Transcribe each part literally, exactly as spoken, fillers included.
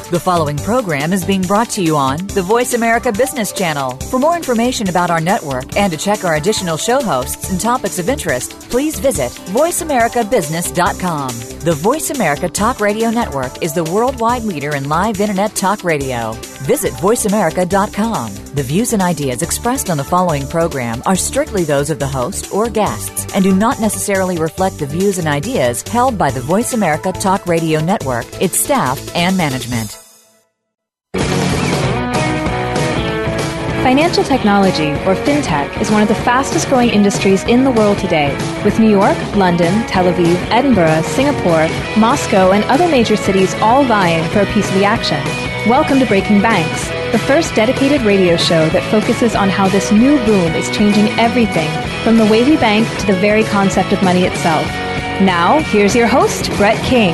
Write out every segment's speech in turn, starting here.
The following program is being brought to you on the Voice America Business Channel. For more information about our network and to check our additional show hosts and topics of interest, please visit voice america business dot com. The Voice America Talk Radio Network is the worldwide leader in live Internet talk radio. Visit voice america dot com. The views and ideas expressed on the following program are strictly those of the host or guests and do not necessarily reflect the views and ideas held by the Voice America Talk Radio Network, its staff, and management. Financial technology, or fintech, is one of the fastest growing industries in the world today, with New York, London, Tel Aviv, Edinburgh, Singapore, Moscow, and other major cities all vying for a piece of the action. Welcome to Breaking Banks, the first dedicated radio show that focuses on how this new boom is changing everything, from the way we bank to the very concept of money itself. Now, here's your host, Brett King.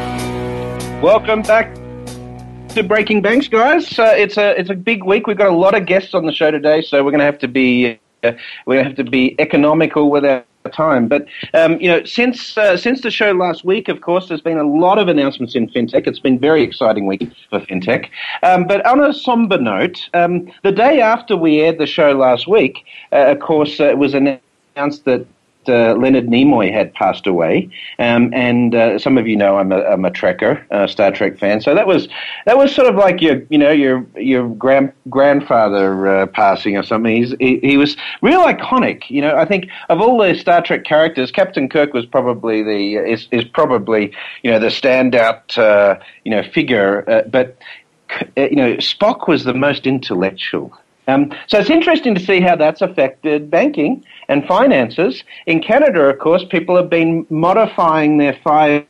Welcome back to Breaking Banks, guys. Uh, it's a it's a big week. We've got a lot of guests on the show today, so we're going to have to be uh, we're going to have to be economical with our time. But um, you know, since uh, since the show last week, of course, there's been a lot of announcements in fintech. It's been a very exciting week for fintech. Um, but on a somber note, um, the day after we aired the show last week, uh, of course, uh, it was announced that Uh, Leonard Nimoy had passed away, um, and uh, some of you know I'm a, I'm a Trekker, uh, Star Trek fan. So that was that was sort of like your you know your your grand grandfather uh, passing or something. He's, he he was real iconic. You know, I think of all the Star Trek characters, Captain Kirk was probably the is is probably you know the standout uh, you know figure, uh, but uh, you know Spock was the most intellectual. Um, so it's interesting to see how that's affected banking and finances. In Canada, of course, people have been modifying their five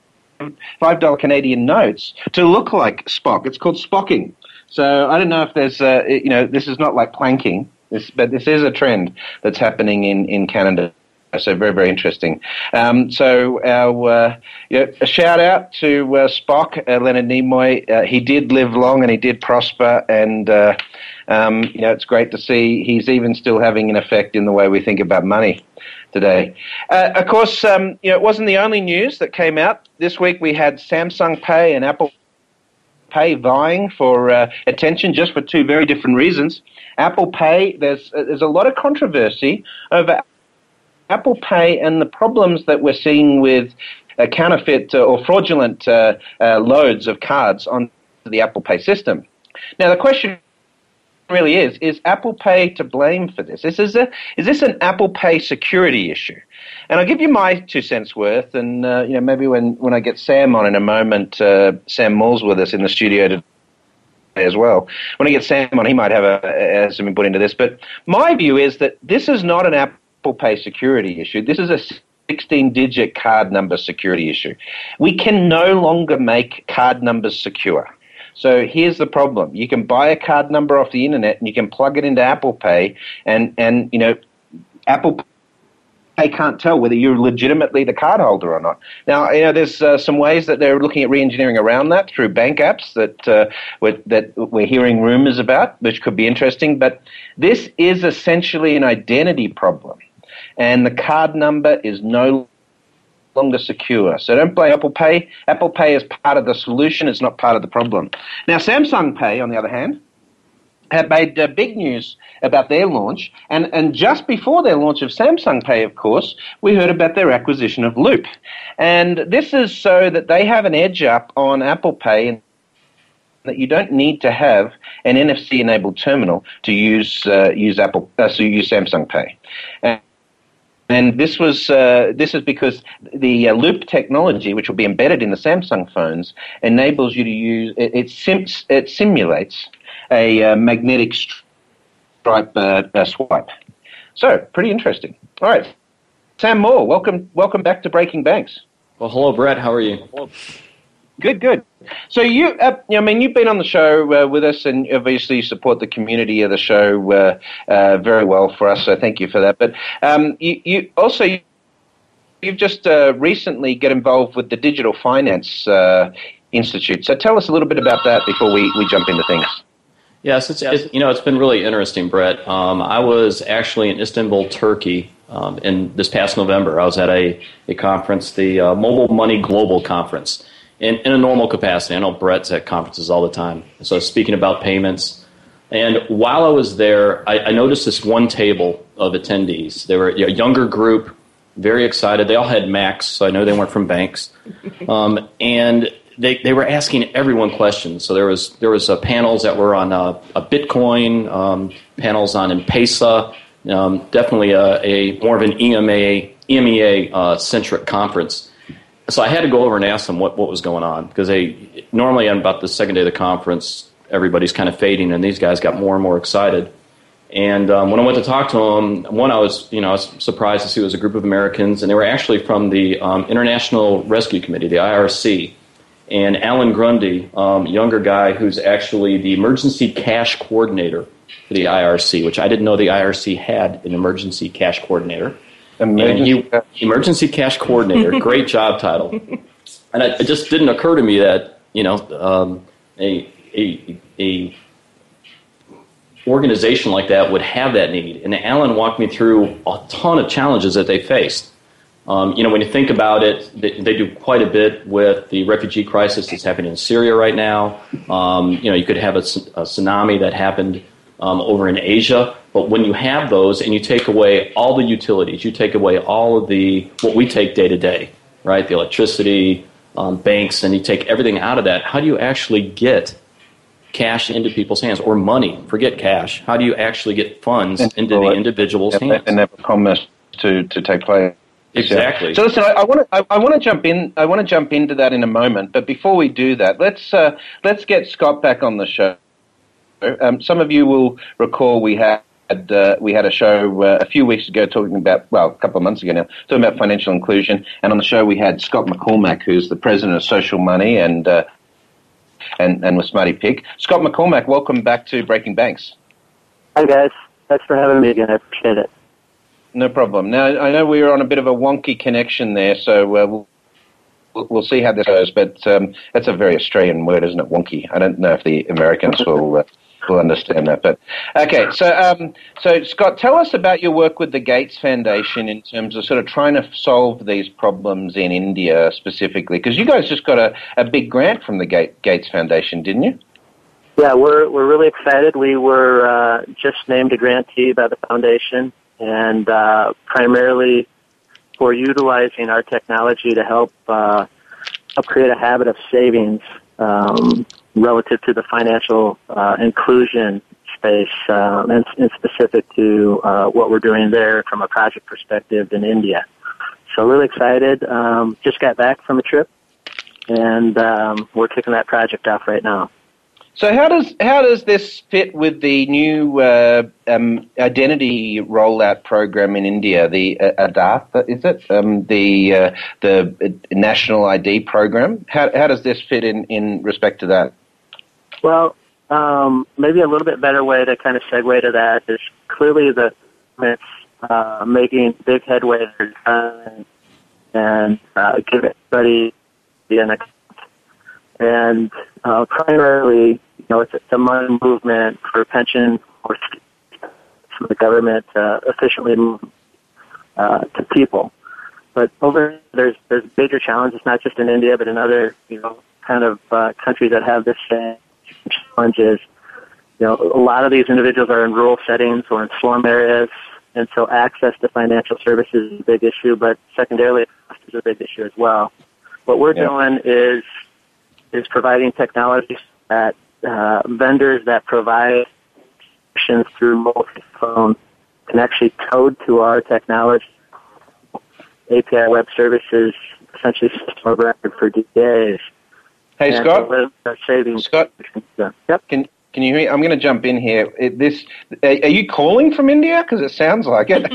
five dollar Canadian notes to look like Spock. It's called Spocking. So I don't know if there's, uh, you know, this is not like planking, this, but this is a trend that's happening in, in Canada. So very, very interesting. Um, so our uh, you know, a shout out to uh, Spock, uh, Leonard Nimoy. Uh, he did live long and he did prosper, and uh, um, you know it's great to see he's even still having an effect in the way we think about money today. Uh, of course, um, you know it wasn't the only news that came out this week. We had Samsung Pay and Apple Pay vying for uh, attention, just for two very different reasons. Apple Pay, there's uh, there's a lot of controversy over Apple Pay and the problems that we're seeing with uh, counterfeit uh, or fraudulent uh, uh, loads of cards on the Apple Pay system. Now, the question really is, is Apple Pay to blame for this? This is, a, is this an Apple Pay security issue? And I'll give you my two cents worth, and uh, you know maybe when, when I get Sam on in a moment, uh, Sam Moore's with us in the studio today as well. When I get Sam on, he might have a, a, some input into this. But my view is that this is not an Apple Pay security issue. This is a sixteen-digit card number security issue. We can no longer make card numbers secure. So here's the problem. You can buy a card number off the internet and you can plug it into Apple Pay, and, and you know, Apple Pay can't tell whether you're legitimately the cardholder or not. Now, you know, there's uh, some ways that they're looking at re-engineering around that through bank apps that uh, we're, that we're hearing rumors about, which could be interesting. But this is essentially an identity problem, and the card number is no longer secure. So don't blame Apple Pay. Apple Pay is part of the solution. It's not part of the problem. Now, Samsung Pay, on the other hand, have made uh, big news about their launch. And, and just before their launch of Samsung Pay, of course, we heard about their acquisition of Loop. And this is so that they have an edge up on Apple Pay, and that you don't need to have an N F C-enabled terminal to use uh, use Apple uh, so use Samsung Pay. And, And this was uh, this is because the uh, Loop technology, which will be embedded in the Samsung phones, enables you to use it. It, sim- it simulates a uh, magnetic stripe uh, uh, swipe. So pretty interesting. All right, Sam Moore, welcome welcome back to Breaking Banks. Well, hello, Brett. How are you? Good, good. So you, uh, I mean, you've been on the show uh, with us, and obviously you support the community of the show uh, uh, very well for us. So thank you for that. But um, you, you also you've just uh, recently get involved with the Digital Finance uh, Institute. So tell us a little bit about that before we, we jump into things. Yes, it's it, you know it's been really interesting, Brett. Um, I was actually in Istanbul, Turkey, um, in this past November. I was at a, a conference, the uh, Mobile Money Global Conference. in, in a normal capacity. I know Brett's at conferences all the time. So speaking about payments. And while I was there, I, I noticed this one table of attendees. They were a younger group, very excited. They all had Macs, so I know they weren't from banks. Um, and they they were asking everyone questions. So there was there was uh, panels that were on uh, a Bitcoin, um, panels on M-Pesa, um, definitely a, a more of an E M A E M E A uh, centric conference. So I had to go over and ask them what, what was going on, because they normally on about the second day of the conference, everybody's kind of fading, and these guys got more and more excited. And um, when I went to talk to them, one, I was you know I was surprised to see it was a group of Americans, and they were actually from the um, International Rescue Committee, the I R C. And Alan Grundy, um, younger guy who's actually the emergency cash coordinator for the I R C, which I didn't know the I R C had an emergency cash coordinator. Emergency, and he, emergency cash coordinator, great job title. And it, it just didn't occur to me that you know um, a, a a organization like that would have that need. And Alan walked me through a ton of challenges that they faced. Um, you know, when you think about it, they, they do quite a bit with the refugee crisis that's happening in Syria right now. Um, you know, you could have a, a tsunami that happened um, over in Asia. But when you have those and you take away all the utilities, you take away all of the, what we take day to day, right, the electricity, um, banks, and you take everything out of that, how do you actually get cash into people's hands, or money, forget cash? How do you actually get funds into the individual's hands? And never promise to, to take place. Exactly. So listen, I, I want to I, I want to jump in. I want to jump into that in a moment. But before we do that, let's uh, let's get Scott back on the show. Um, some of you will recall we had uh, we had a show uh, a few weeks ago talking about well, a couple of months ago now, talking about financial inclusion. And on the show we had Scott McCormack, who's the president of Social Money and uh, and and with Smarty Pig. Scott McCormack, welcome back to Breaking Banks. Hi guys, thanks for having me again. I appreciate it. No problem. Now, I know we were on a bit of a wonky connection there, so uh, we'll, we'll see how this goes, but um, that's a very Australian word, isn't it, wonky? I don't know if the Americans will uh, will understand that. But okay, so, um, so Scott, tell us about your work with the Gates Foundation in terms of sort of trying to solve these problems in India specifically, because you guys just got a, a big grant from the Gates Foundation, didn't you? Yeah, we're, we're really excited. We were uh, just named a grantee by the foundation, and uh, primarily for utilizing our technology to help uh, help create a habit of savings um, relative to the financial uh, inclusion space, um, and, and specific to uh, what we're doing there from a project perspective in India. So really excited. Um, just got back from a trip, and um, we're kicking that project off right now. So how does how does this fit with the new uh, um, identity rollout program in India, the uh, Aadhaar, is it um, the uh, the national I D program? How how does this fit in, in respect to that? Well, um, maybe a little bit better way to kind of segue to that is clearly the government's uh, making big headway there, and uh, give everybody an account. And uh, primarily, you know, it's a money movement for pension or for the government uh, efficiently move uh, to people. But over there's there's bigger challenges, not just in India, but in other you know kind of uh, countries that have this same challenges. You know, a lot of these individuals are in rural settings or in slum areas, and so access to financial services is a big issue. But secondarily, cost is a big issue as well. What we're yeah. doing is is providing technologies that uh, vendors that provide options through mobile phone can actually code to our technology. A P I Web Services, essentially system of record for D As. Hey, and Scott. Saving. Scott. Yeah. Yep. Can Can you hear me? I'm going to jump in here. It, this are, are you calling from India? Because it sounds like it.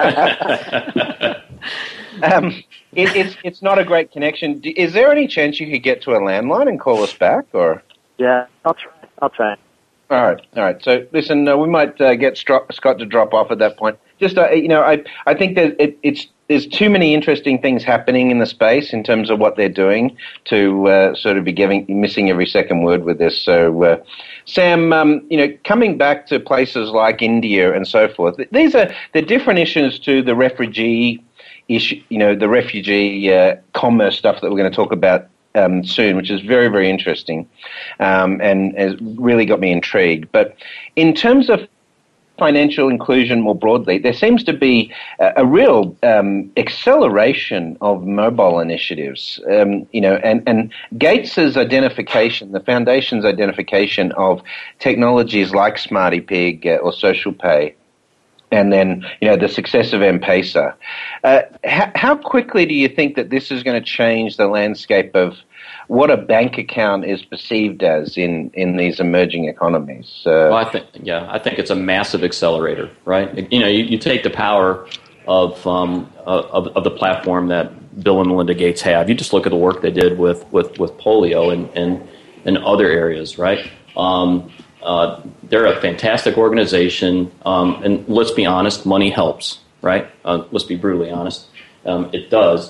um, it, it's it's not a great connection. Is there any chance you could get to a landline and call us back, or? Yeah, I'll try. I'll try. All right, all right. So listen, uh, we might uh, get Stro- Scott to drop off at that point. Just uh, you know, I I think that it, it's there's too many interesting things happening in the space in terms of what they're doing to uh, sort of be giving missing every second word with this. So, uh, Sam, um, you know, coming back to places like India and so forth, these are the different issues to the refugee issue. You know, the refugee uh, commerce stuff that we're going to talk about um, soon, which is very, very interesting, um, and has really got me intrigued. But in terms of financial inclusion more broadly, there seems to be a, a real um, acceleration of mobile initiatives. Um, you know, and, and Gates's identification, the foundation's identification of technologies like Smarty Pig uh, or Social Pay, and then, you know, the success of M-Pesa. Uh, how, how quickly do you think that this is going to change the landscape of what a bank account is perceived as in, in these emerging economies? Uh, well, I think, yeah, I think it's a massive accelerator, right? You know, you, you take the power of, um, of of the platform that Bill and Melinda Gates have. You just look at the work they did with with, with polio and, and and other areas, right? Um, uh, they're a fantastic organization, um, and let's be honest, money helps, right? Uh, let's be brutally honest, um, it does.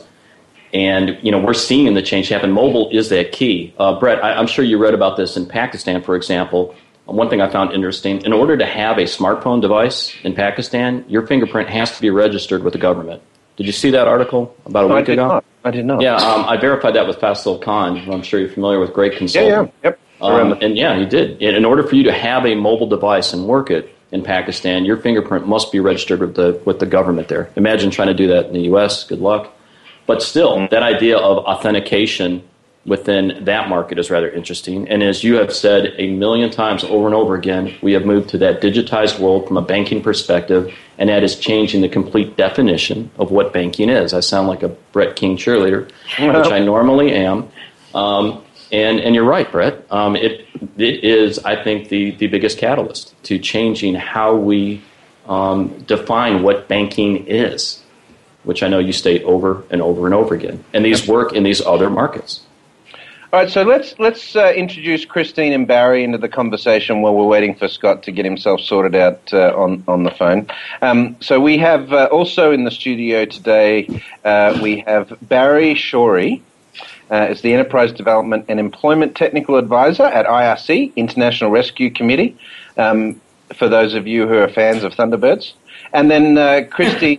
And, you know, we're seeing the change happen. Mobile is that key. Uh, Brett, I, I'm sure you read about this in Pakistan, for example. One thing I found interesting, in order to have a smartphone device in Pakistan, your fingerprint has to be registered with the government. Did you see that article about a no, week I did ago? Not. I did not. Yeah, um, I verified that with Faisal Khan, who I'm sure you're familiar with, great consultant. Yeah, yeah, yep. Um, and yeah, he did. In order for you to have a mobile device and work it in Pakistan, your fingerprint must be registered with the with the government there. Imagine trying to do that in the U S. Good luck. But still, that idea of authentication within that market is rather interesting. And as you have said a million times over and over again, we have moved to that digitized world from a banking perspective, and that is changing the complete definition of what banking is. I sound like a Brett King cheerleader, which I normally am. Um, and, and you're right, Brett. Um, it, it is, I think, the, the biggest catalyst to changing how we um, define what banking is, which I know you state over and over and over again. And these work in these other markets. All right, so let's let's uh, introduce Christine and Barry into the conversation while we're waiting for Scott to get himself sorted out uh, on, on the phone. Um, so we have uh, also in the studio today, uh, we have Barry Shorey, uh, is the Enterprise Development and Employment Technical Advisor at I R C, International Rescue Committee, um, for those of you who are fans of Thunderbirds. And then uh, Christy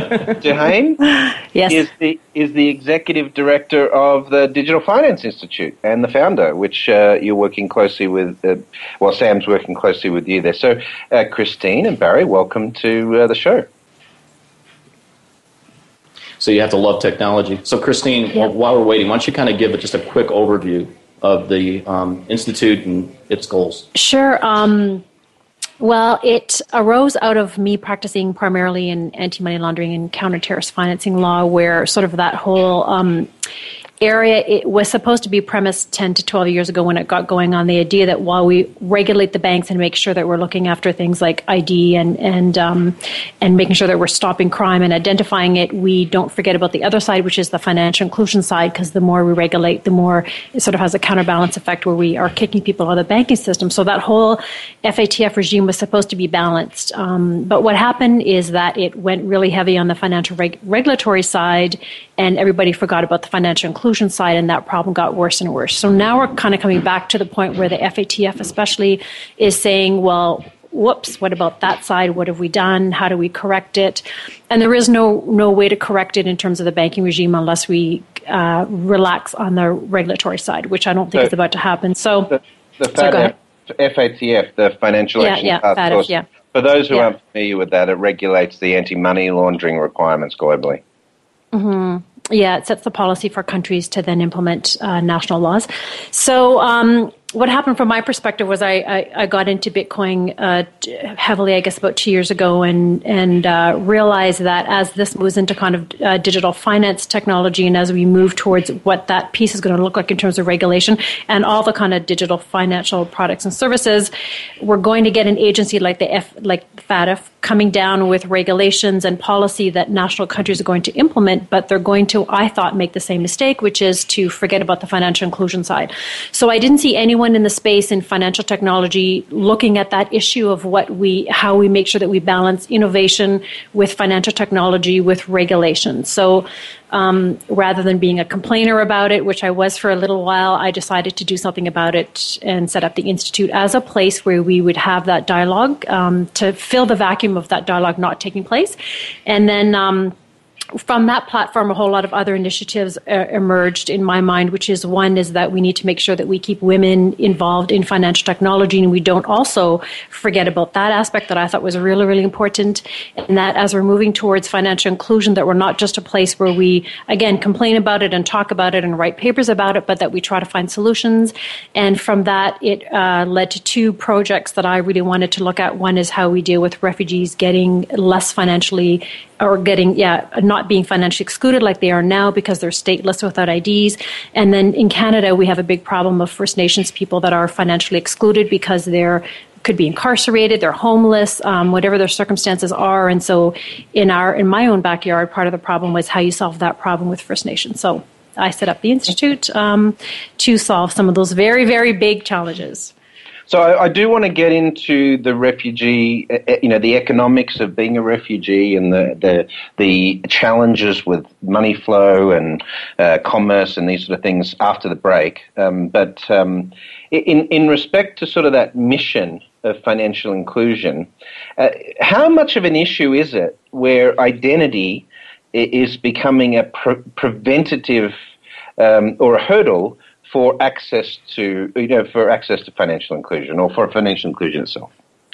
Duhane yes. is the is the executive director of the Digital Finance Institute and the founder, which uh, you're working closely with. Uh, well, Sam's working closely with you there. So, uh, Christine and Barry, welcome to uh, the show. So you have to love technology. So, Christine, yep. while we're waiting, why don't you kind of give just a quick overview of the um, institute and its goals? Sure. Um, Well, it arose out of me practicing primarily in anti-money laundering and counter-terrorist financing law, where sort of that whole um, area, it was supposed to be premised ten to twelve years ago when it got going on, the idea that while we regulate the banks and make sure that we're looking after things like I D and and um, and making sure that we're stopping crime and identifying it, we don't forget about the other side, which is the financial inclusion side, because the more we regulate, the more it sort of has a counterbalance effect where we are kicking people out of the banking system. So that whole F A T F regime was supposed to be balanced. Um, but what happened is that it went really heavy on the financial reg- regulatory side, and everybody forgot about the financial inclusion side, and that problem got worse and worse. So now we're kind of coming back to the point where the F A T F especially is saying, well, whoops, what about that side? What have we done? How do we correct it? And there is no no way to correct it in terms of the banking regime unless we uh, relax on the regulatory side, which I don't think so, is about to happen. So the, the so go ahead. F A T F, the Financial yeah, Action yeah, Task F A T F, Force, yeah. for those who yeah. aren't familiar with that, it regulates the anti-money laundering requirements globally. Mm-hmm. Yeah, it sets the policy for countries to then implement uh, national laws. So um, what happened from my perspective was I, I, I got into Bitcoin uh, heavily, I guess, about two years ago, and and uh, realized that as this moves into kind of uh, digital finance technology, and as we move towards what that piece is going to look like in terms of regulation and all the kind of digital financial products and services, we're going to get an agency like the F, like F A T F coming down with regulations and policy that national countries are going to implement, but they're going to, I thought, make the same mistake, which is to forget about the financial inclusion side. So I didn't see anyone in the space in financial technology looking at that issue of what we, how we make sure that we balance innovation with financial technology with regulation. So um, rather than being a complainer about it, which I was for a little while, I decided to do something about it and set up the Institute as a place where we would have that dialogue um, to fill the vacuum of that dialogue not taking place. And then um, from that platform, a whole lot of other initiatives uh, emerged in my mind, which is one is that we need to make sure that we keep women involved in financial technology, and we don't also forget about that aspect that I thought was really, really important, and that as we're moving towards financial inclusion, that we're not just a place where we, again, complain about it and talk about it and write papers about it, but that we try to find solutions. And from that, it uh, led to two projects that I really wanted to look at. One is how we deal with refugees getting less financially or getting, yeah, not being financially excluded like they are now because they're stateless without I Ds. And then in Canada, we have a big problem of First Nations people that are financially excluded because they're could be incarcerated, they're homeless, um, whatever their circumstances are. And so in our in my own backyard, part of the problem was how you solve that problem with First Nations. So I set up the Institute um, to solve some of those very, very big challenges. So I, I do want to get into the refugee, uh, you know, the economics of being a refugee and the the, the challenges with money flow and uh, commerce and these sort of things after the break. Um, but um, in in respect to sort of that mission of financial inclusion, uh, how much of an issue is it where identity is becoming a pre- preventative um, or a hurdle for access to, you know, for access to financial inclusion or for financial inclusion itself?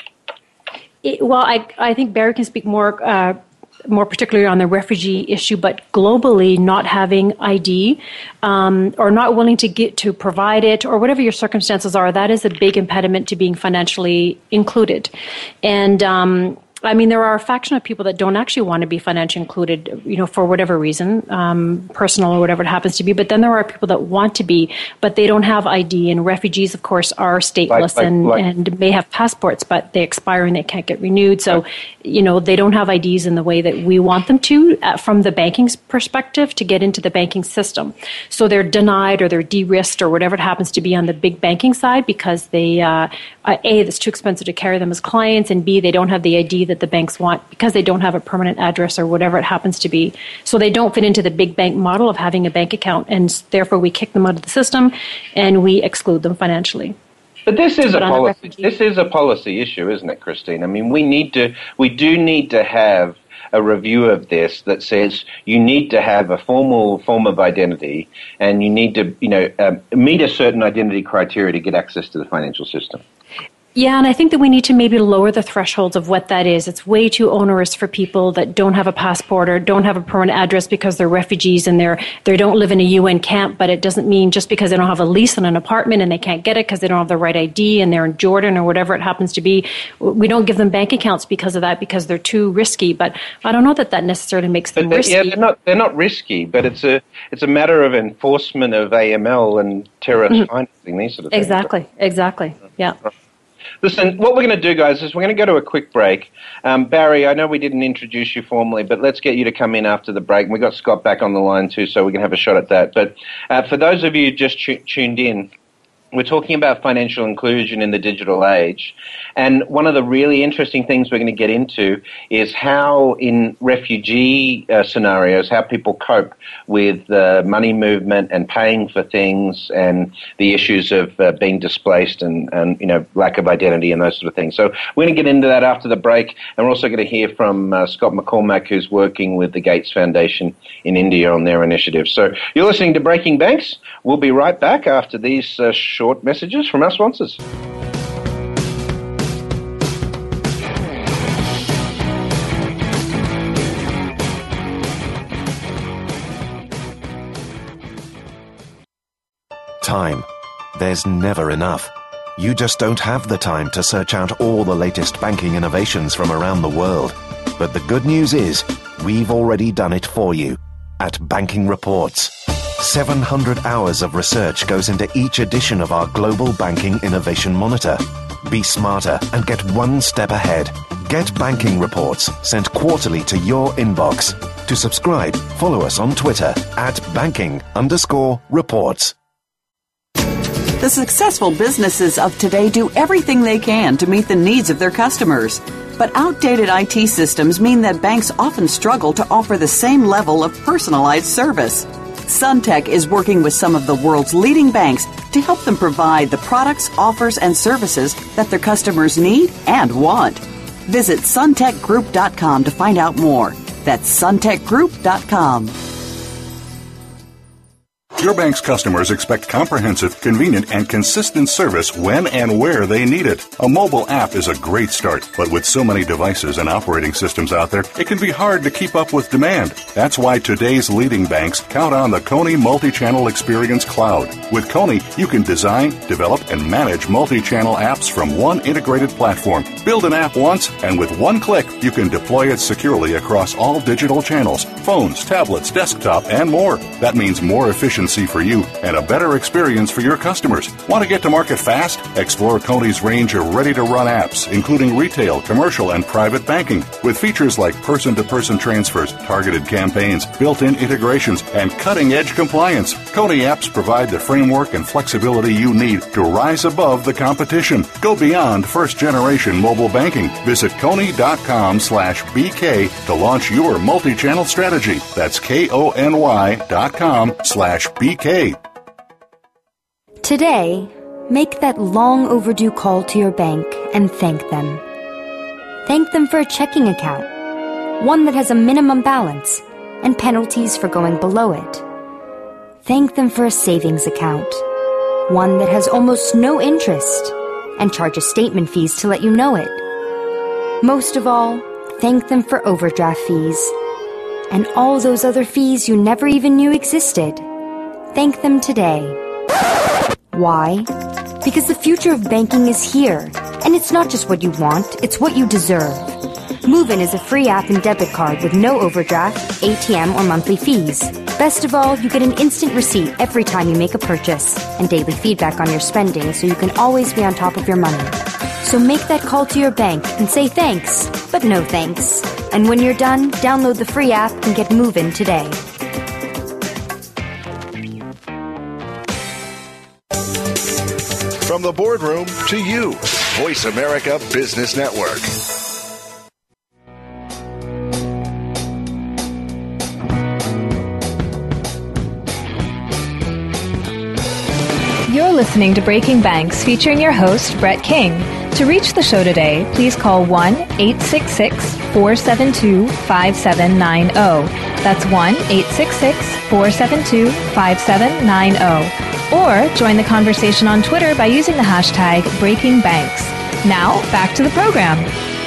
It, well, I I think Barry can speak more uh, more particularly on the refugee issue, but globally, not having I D um, or not willing to get to provide it or whatever your circumstances are, that is a big impediment to being financially included. And um, I mean, there are a faction of people that don't actually want to be financially included, you know, for whatever reason, um, personal or whatever it happens to be. But then there are people that want to be, but they don't have I D. And refugees, of course, are stateless like, like, and, like. and may have passports, but they expire and they can't get renewed. So, right. you know, they don't have I Ds in the way that we want them to uh, from the banking perspective to get into the banking system. So they're denied or they're de-risked or whatever it happens to be on the big banking side because they, uh, A, it's too expensive to carry them as clients, and B, they don't have the I D that the banks want because they don't have a permanent address or whatever it happens to be. So they don't fit into the big bank model of having a bank account, and therefore we kick them out of the system and we exclude them financially. But this is but a policy. This is a policy issue, isn't it, Christine? I mean, we need to. We do need to have a review of this that says you need to have a formal form of identity, and you need to, you know, um, meet a certain identity criteria to get access to the financial system. Yeah, and I think that we need to maybe lower the thresholds of what that is. It's way too onerous for people that don't have a passport or don't have a permanent address because they're refugees and they're they don't live in a U N camp, but it doesn't mean just because they don't have a lease on an apartment and they can't get it because they don't have the right I D and they're in Jordan or whatever it happens to be. We don't give them bank accounts because of that because they're too risky, but I don't know that that necessarily makes them but risky. Yeah, they're not, they're not risky, but it's a it's a matter of enforcement of A M L and terrorist mm-hmm. financing, these sort of things. Exactly, exactly, yeah. Listen, what we're going to do, guys, is we're going to go to a quick break. Um, Barry, I know we didn't introduce you formally, but let's get you to come in after the break. We've got Scott back on the line too, so we can have a shot at that. But uh, for those of you who just tu- tuned in, we're talking about financial inclusion in the digital age. And one of the really interesting things we're going to get into is how in refugee uh, scenarios, how people cope with uh, money movement and paying for things and the issues of uh, being displaced and, and, you know, lack of identity and those sort of things. So we're going to get into that after the break. And we're also going to hear from uh, Scott McCormack, who's working with the Gates Foundation in India on their initiative. So you're listening to Breaking Banks. We'll be right back after these uh, short Short messages from our sponsors. Time. There's never enough. You just don't have the time to search out all the latest banking innovations from around the world. But the good news is, we've already done it for you at Banking Reports. seven hundred hours of research goes into each edition of our Global Banking Innovation Monitor. Be smarter and get one step ahead. Get Banking Reports sent quarterly to your inbox. To subscribe, follow us on Twitter at banking underscore reports. The successful businesses of today do everything they can to meet the needs of their customers. But outdated I T systems mean that banks often struggle to offer the same level of personalized service. Suntech is working with some of the world's leading banks to help them provide the products, offers, and services that their customers need and want. Visit suntech group dot com to find out more. That's suntech group dot com. Your bank's customers expect comprehensive, convenient, and consistent service when and where they need it. A mobile app is a great start, but with so many devices and operating systems out there, it can be hard to keep up with demand. That's why today's leading banks count on the Coney Multi-Channel Experience Cloud. With Coney, you can design, develop, and manage multi-channel apps from one integrated platform. Build an app once, and with one click, you can deploy it securely across all digital channels, phones, tablets, desktop, and more. That means more efficiency for you and a better experience for your customers. Want to get to market fast? Explore Coney's range of ready-to-run apps, including retail, commercial, and private banking, with features like person-to-person transfers, targeted campaigns, built-in integrations, and cutting-edge compliance. Coney apps provide the framework and flexibility you need to rise above the competition. Go beyond first-generation mobile banking. Visit Coney.com slash BK to launch your multi-channel strategy. That's K-O-N-Y dot com slash B K. Today, make that long overdue call to your bank and thank them. Thank them for a checking account, one that has a minimum balance and penalties for going below it. Thank them for a savings account, one that has almost no interest and charges statement fees to let you know it. Most of all, thank them for overdraft fees and all those other fees you never even knew existed. Thank them today. Why? Because the future of banking is here, and it's not just what you want, it's what you deserve. Move-In is a free app and debit card with no overdraft, A T M, or monthly fees. Best of all, you get an instant receipt every time you make a purchase and daily feedback on your spending so you can always be on top of your money. So make that call to your bank and say thanks, but no thanks. And when you're done, download the free app and get Move-In today. From the boardroom to you, Voice America Business Network. You're listening to Breaking Banks, featuring your host, Brett King. To reach the show today, please call one eight six six, four seven two, five seven nine zero. That's one eight six six, four seven two, five seven nine zero. Or join the conversation on Twitter by using the hashtag BreakingBanks. Now, back to the program.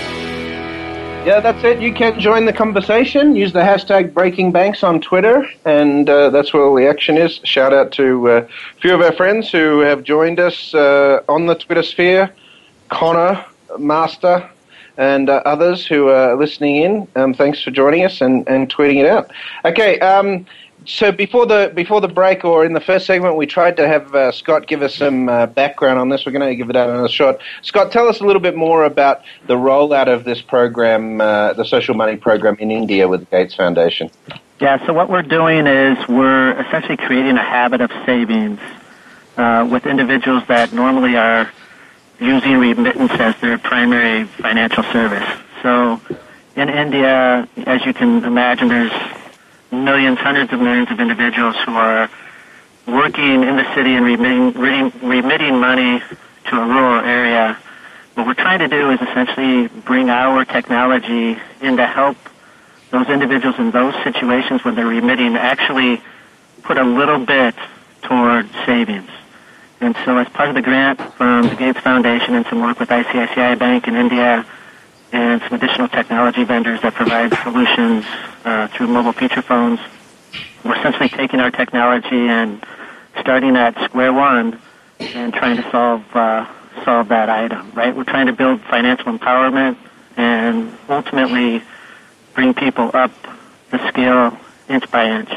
Yeah, that's it. You can join the conversation. Use the hashtag BreakingBanks on Twitter, and uh, that's where all the action is. Shout out to uh, a few of our friends who have joined us uh, on the Twitter sphere, Connor, Master, and uh, others who are listening in. Um, thanks for joining us and, and tweeting it out. Okay, um, so before the before the break, or in the first segment, we tried to have uh, Scott give us some uh, background on this. We're going to give it another shot. Scott, tell us a little bit more about the rollout of this program, uh, the Social Money Program in India with the Gates Foundation. Yeah, so what we're doing is we're essentially creating a habit of savings uh, with individuals that normally are using remittance as their primary financial service. So in India, as you can imagine, there's millions, hundreds of millions of individuals who are working in the city and remitting, remitting money to a rural area. What we're trying to do is essentially bring our technology in to help those individuals in those situations when they're remitting actually put a little bit toward savings. And so as part of the grant from the Gates Foundation and some work with I C I C I Bank in India and some additional technology vendors that provide solutions uh, through mobile feature phones, we're essentially taking our technology and starting at square one and trying to solve uh, solve that item, right? We're trying to build financial empowerment and ultimately bring people up the scale inch by inch.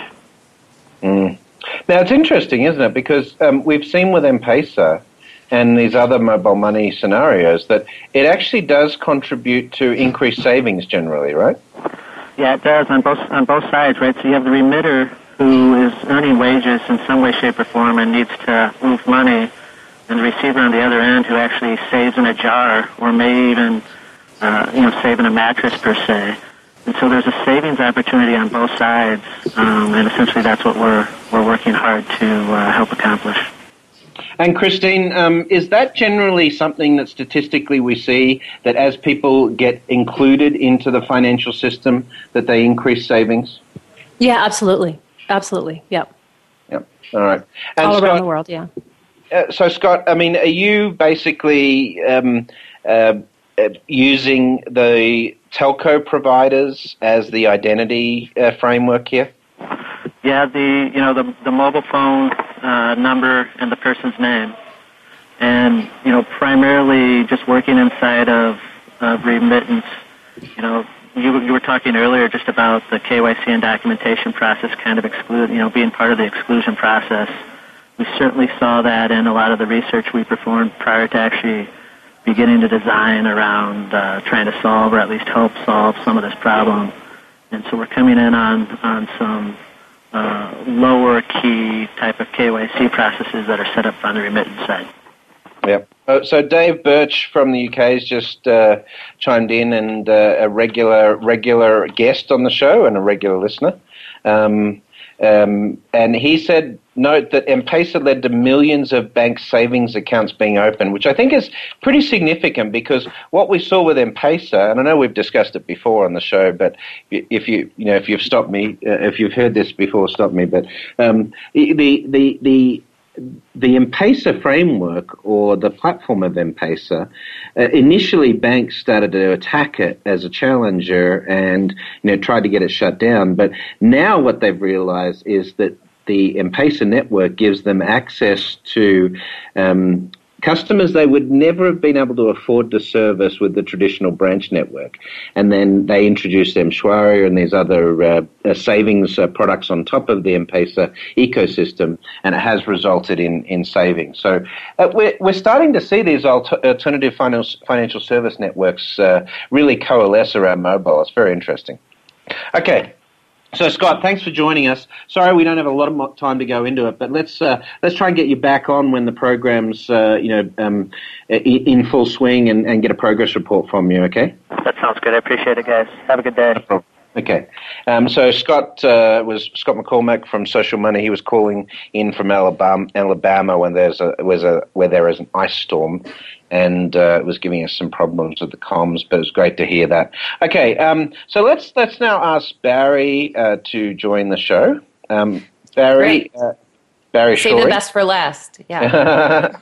Mm. Now, it's interesting, isn't it? Because um, we've seen with M-Pesa and these other mobile money scenarios that it actually does contribute to increased savings generally, right? Yeah, it does on both on both sides, right? So you have the remitter who is earning wages in some way, shape, or form and needs to move money, and the receiver on the other end who actually saves in a jar or may even, uh, you know, save in a mattress per se. And so there's a savings opportunity on both sides, um, and essentially that's what we're we're working hard to uh, help accomplish. And Christine, um, is that generally something that statistically we see, that as people get included into the financial system, that they increase savings? Yeah, absolutely. Absolutely. Yep. Yep. All right. And All Scott, around the world, yeah. Uh, so, Scott, I mean, are you basically um, uh, uh, using the telco providers as the identity uh, framework here? Yeah, the you know the the mobile phone uh, number and the person's name, and you know primarily just working inside of, of remittance. You know, you you were talking earlier just about the K Y C and documentation process, kind of exclude you know being part of the exclusion process. We certainly saw that in a lot of the research we performed prior to actually beginning to design around uh, trying to solve, or at least help solve, some of this problem. And so we're coming in on on some uh, lower key type of K Y C processes that are set up on the remittance side. Yep. Uh, so Dave Birch from the U K has just uh, chimed in, and uh, a regular regular guest on the show and a regular listener. Um, um, and he said, note that M-Pesa led to millions of bank savings accounts being opened, which I think is pretty significant, because what we saw with M-Pesa, and I know we've discussed it before on the show, but if you you know if you've stopped me, uh, if you've heard this before, stop me. But um, the the the the M-Pesa framework, or the platform of M-Pesa, uh, initially banks started to attack it as a challenger and you know tried to get it shut down. But now what they've realized is that the M-Pesa network gives them access to um, customers they would never have been able to afford to service with the traditional branch network. And then they introduced M-Shwari and these other uh, uh, savings uh, products on top of the M-Pesa ecosystem, and it has resulted in, in savings. So uh, we're, we're starting to see these alter- alternative financial, financial service networks uh, really coalesce around mobile. It's very interesting. Okay. So, Scott, thanks for joining us. Sorry we don't have a lot of time to go into it, but let's uh, let's try and get you back on when the program's uh, you know um, in full swing, and, and get a progress report from you. Okay? That sounds good. I appreciate it, guys. Have a good day. No problem. Okay. Um, so Scott uh, was Scott McCormack from Social Money. He was calling in from Alabama, Alabama when there's a was a where there is an ice storm, and uh, it was giving us some problems with the comms. But it's great to hear that. Okay. Um, so let's let's now ask Barry uh, to join the show. Um, Barry. Uh, Barry. Save Shorey. the best for last. Yeah.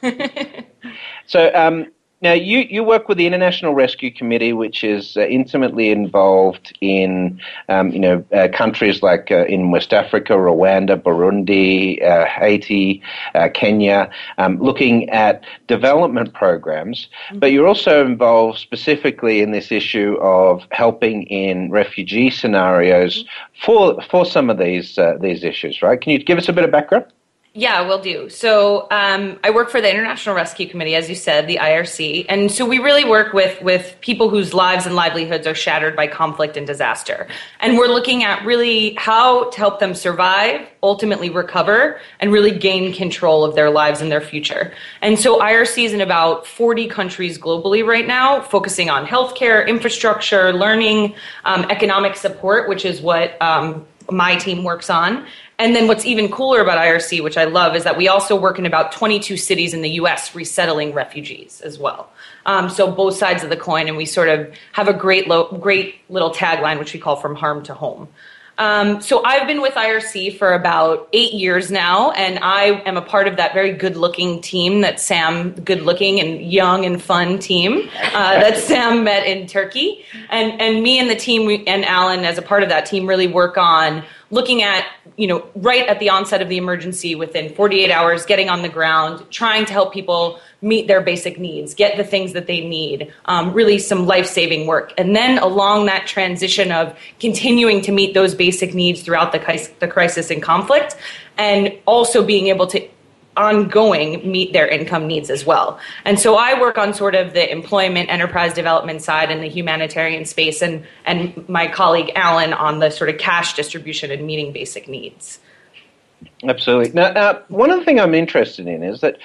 So. Um, Now, you, you work with the International Rescue Committee, which is uh, intimately involved in, um, you know, uh, countries like uh, in West Africa, Rwanda, Burundi, uh, Haiti, uh, Kenya, um, looking at development programs. Mm-hmm. But you're also involved specifically in this issue of helping in refugee scenarios mm-hmm. for for some of these uh, these issues, right? Can you give us a bit of background? Yeah, will do. So um, I work for the International Rescue Committee, as you said, the I R C. And so we really work with, with people whose lives and livelihoods are shattered by conflict and disaster. And we're looking at really how to help them survive, ultimately recover, and really gain control of their lives and their future. And so I R C is in about forty countries globally right now, focusing on healthcare, infrastructure, learning, um, economic support, which is what um, my team works on. And then what's even cooler about I R C, which I love, is that we also work in about twenty-two cities in the U S resettling refugees as well. Um, so both sides of the coin, and we sort of have a great, lo- great little tagline, which we call From Harm to Home. Um, so I've been with I R C for about eight years now, and I am a part of that very good-looking team that Sam, good-looking and young and fun team uh, that Sam met in Turkey. And and me and the team and Alan, as a part of that team, really work on looking at, you know, right at the onset of the emergency, within forty-eight hours, getting on the ground, trying to help people meet their basic needs, get the things that they need, um, really some life-saving work. And then along that transition of continuing to meet those basic needs throughout the, the crisis and conflict, and also being able to ongoing meet their income needs as well. And so I work on sort of the employment, enterprise development side and the humanitarian space, and, and my colleague Alan on the sort of cash distribution and meeting basic needs. Absolutely. Now, now, one other thing I'm interested in is that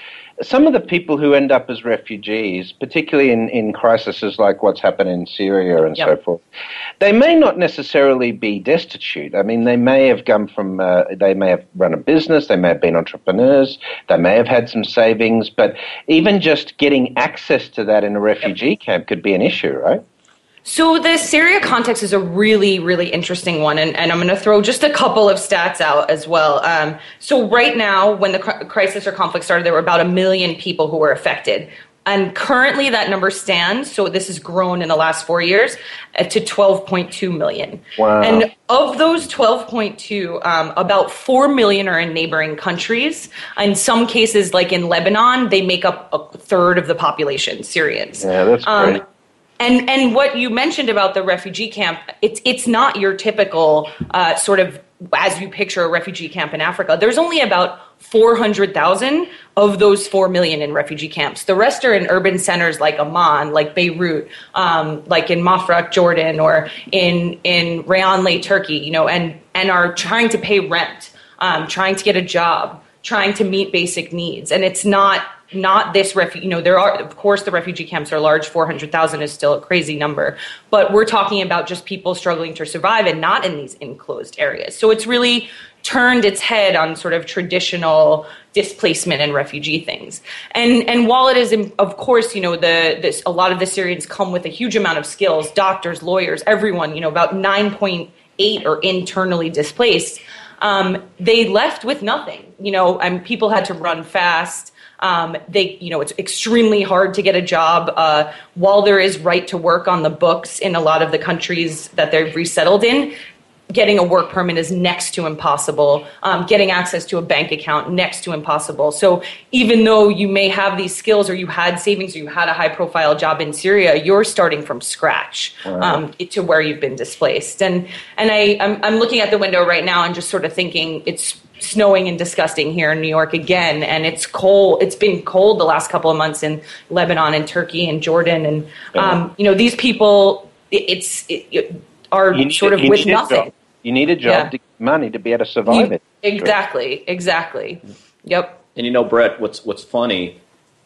some of the people who end up as refugees, particularly in, in crises like what's happened in Syria and yep. so forth, they may not necessarily be destitute. I mean, they may have come from, uh, they may have run a business, they may have been entrepreneurs, they may have had some savings, but even just getting access to that in a refugee yep. camp could be an issue, right? So the Syria context is a really, really interesting one, and, and I'm going to throw just a couple of stats out as well. Um, so right now, when the cr- crisis or conflict started, there were about a million people who were affected. And currently that number stands, so this has grown in the last four years, uh, to twelve point two million. Wow. And of those twelve point two, um, about four million are in neighboring countries. In some cases, like in Lebanon, they make up a third of the population, Syrians. Yeah, that's great. Um, And and what you mentioned about the refugee camp, it's it's not your typical uh, sort of, as you picture a refugee camp in Africa. There's only about four hundred thousand of those four million in refugee camps. The rest are in urban centers like Amman, like Beirut, um, like in Mafraq, Jordan, or in in Reyhanli, Turkey, you know, and, and are trying to pay rent, um, trying to get a job, trying to meet basic needs. And it's not Not this refu- you know, there are, of course, the refugee camps are large. four hundred thousand is still a crazy number. But we're talking about just people struggling to survive and not in these enclosed areas. So it's really turned its head on sort of traditional displacement and refugee things. And and while it is, of course, you know, the this, a lot of the Syrians come with a huge amount of skills, doctors, lawyers, everyone, you know, about nine point eight are internally displaced. Um, they left with nothing, you know, and people had to run fast. Um, they, you know, it's extremely hard to get a job. Uh, while there is right to work on the books in a lot of the countries that they've resettled in, getting a work permit is next to impossible. Um, getting access to a bank account, next to impossible. So even though you may have these skills or you had savings or you had a high profile job in Syria, you're starting from scratch um, to where you've been displaced. And and I, I'm, I'm looking at the window right now and just sort of thinking it's snowing and disgusting here in New York again, and it's cold. It's been cold the last couple of months in Lebanon and Turkey and Jordan, and um, you know, these people, it, it's it, it are need, sort of with nothing. You need a job yeah. to get money to be able to survive you, it. Exactly, exactly. Yep. And you know, Brett, what's what's funny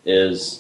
is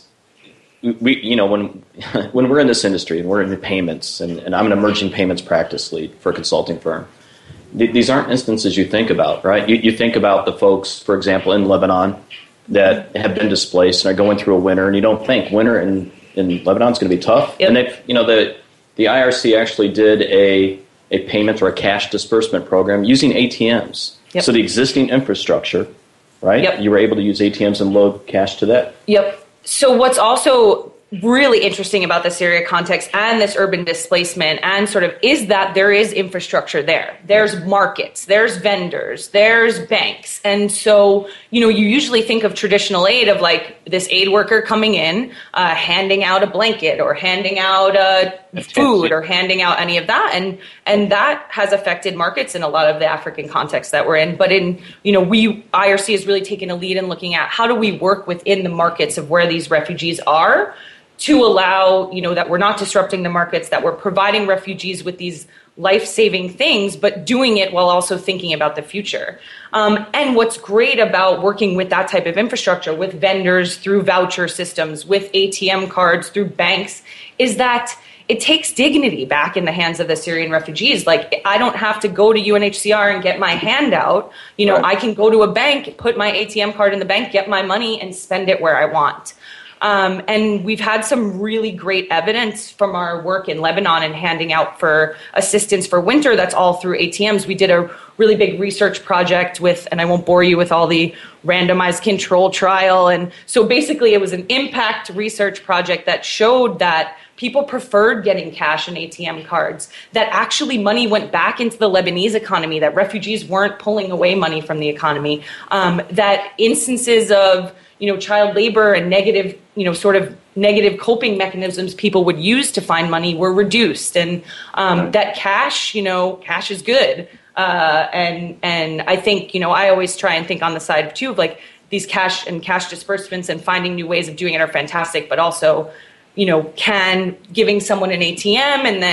we, you know, when when we're in this industry and we're in payments, and, and I'm an emerging payments practice lead for a consulting firm. These aren't instances you think about, right? You, you think about the folks, for example, in Lebanon that have been displaced and are going through a winter, and you don't think winter in, in Lebanon is going to be tough. Yep. And they've, you know, the the I R C actually did a a payment or a cash disbursement program using A T Ms. Yep. So the existing infrastructure, right? Yep. You were able to use A T Ms and load cash to that. Yep. So what's also really interesting about the Syria context and this urban displacement and sort of is that there is infrastructure there. There's markets, there's vendors, there's banks. And so, you know, you usually think of traditional aid of like this aid worker coming in, uh, handing out a blanket or handing out uh, food or handing out any of that. And and that has affected markets in a lot of the African context that we're in. But in, you know, we, I R C has really taken a lead in looking at how do we work within the markets of where these refugees are to allow, you know, that we're not disrupting the markets, that we're providing refugees with these life-saving things, but doing it while also thinking about the future. Um, and what's great about working with that type of infrastructure, with vendors, through voucher systems, with A T M cards, through banks, is that it takes dignity back in the hands of the Syrian refugees. Like, I don't have to go to U N H C R and get my handout. You know, right. I can go to a bank, put my A T M card in the bank, get my money, and spend it where I want. Um, and we've had some really great evidence from our work in Lebanon and handing out for assistance for winter. That's all through A T Ms. We did a really big research project with, and I won't bore you with all the randomized control trial. And so basically it was an impact research project that showed that people preferred getting cash and A T M cards, that actually money went back into the Lebanese economy, that refugees weren't pulling away money from the economy, um, that instances of you know, child labor and negative, you know, sort of negative coping mechanisms people would use to find money were reduced. And um, that cash, you know, cash is good. Uh, and and I think, you know, I always try and think on the side of too of like these cash and cash disbursements and finding new ways of doing it are fantastic, but also, you know, can giving someone an A T M and then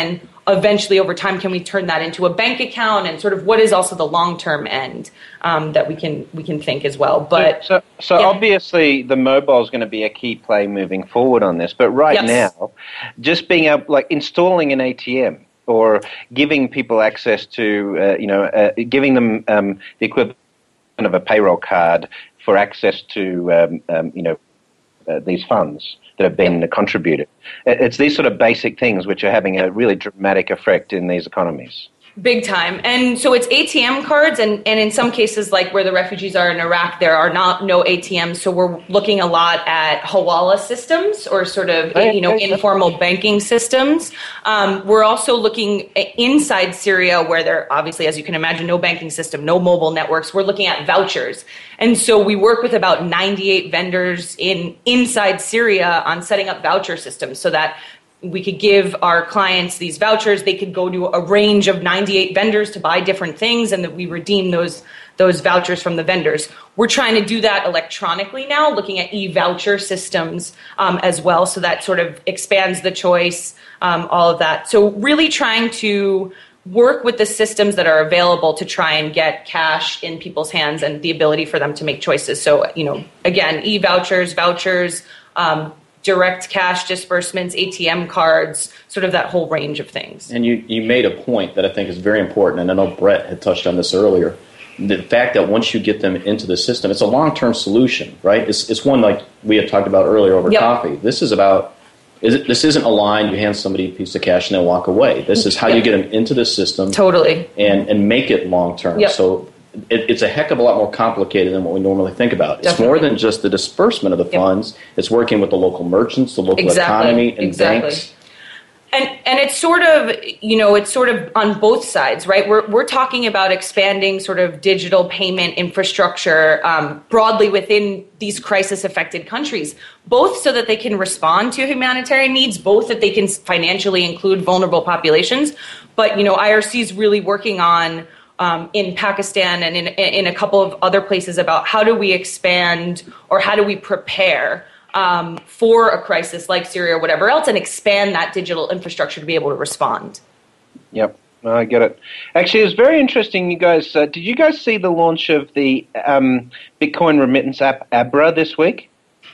eventually over time, can we turn that into a bank account, and sort of what is also the long-term end um, that we can we can think as well. But so, so yeah. obviously the mobile is going to be a key play moving forward on this. But right Yes. now, just being able, like installing an A T M or giving people access to, uh, you know, uh, giving them um, the equivalent of a payroll card for access to, um, um, you know, uh, these funds that have been contributed. It's these sort of basic things which are having a really dramatic effect in these economies. Big time. And so it's A T M cards, and, and in some cases, like where the refugees are in Iraq, there are not no A T Ms. So we're looking a lot at Hawala systems, or sort of, you know, informal banking systems. Um, we're also looking inside Syria, where there obviously, as you can imagine, no banking system, no mobile networks. We're looking at vouchers. And so we work with about ninety-eight vendors in inside Syria on setting up voucher systems so that we could give our clients these vouchers. They could go to a range of ninety-eight vendors to buy different things, and that we redeem those those vouchers from the vendors. We're trying to do that electronically now, looking at e-voucher systems um, as well, so that sort of expands the choice, um, all of that. So really trying to work with the systems that are available to try and get cash in people's hands and the ability for them to make choices. So, you know, again, e-vouchers, vouchers, um, direct cash disbursements, A T M cards, sort of that whole range of things. And you, you made a point that I think is very important, and I know Brett had touched on this earlier. The fact that once you get them into the system, it's a long-term solution, right? It's, it's one like we had talked about earlier over Yep. coffee. This is about, is it, this isn't a line, you hand somebody a piece of cash and they walk away. This is how Yep. you get them into the system. Totally. And, and make it long-term. Yep. So it, it's a heck of a lot more complicated than what we normally think about. It's Definitely. more than just the disbursement of the Yep. funds. It's working with the local merchants, the local Exactly. economy, and Exactly. banks. And and it's sort of, you know, it's sort of on both sides, right? We're we're talking about expanding sort of digital payment infrastructure um, broadly within these crisis-affected countries, both so that they can respond to humanitarian needs, both that they can financially include vulnerable populations. But, you know, I R C is really working on um, in Pakistan and in in a couple of other places about how do we expand, or how do we prepare Um, for a crisis like Syria or whatever else, and expand that digital infrastructure to be able to respond. Yep, no, I get it. Actually, it was very interesting, you guys. Uh, did you guys see the launch of the um, Bitcoin remittance app Abra this week?